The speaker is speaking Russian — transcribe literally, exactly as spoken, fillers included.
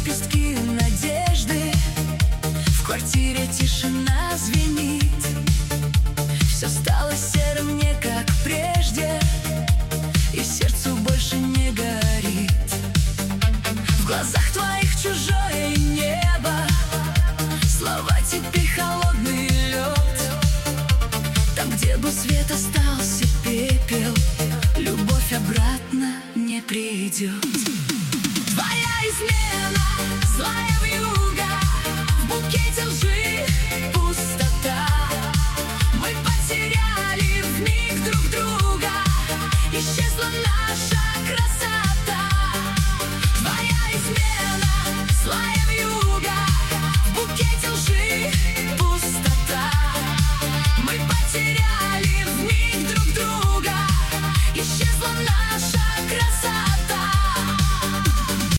лепестки надежды. В квартире тишина звенит. Все стало серым, не как прежде, и сердцу больше не горит. В глазах твоих чужое небо, слова теперь холодный лед. Там, где был свет, остался пепел. Любовь обратно не придет. Твоя измена, злая вьюга, в букете лжи пустота. Мы потеряли вмиг друг друга, исчезла наша красота. Твоя измена, злая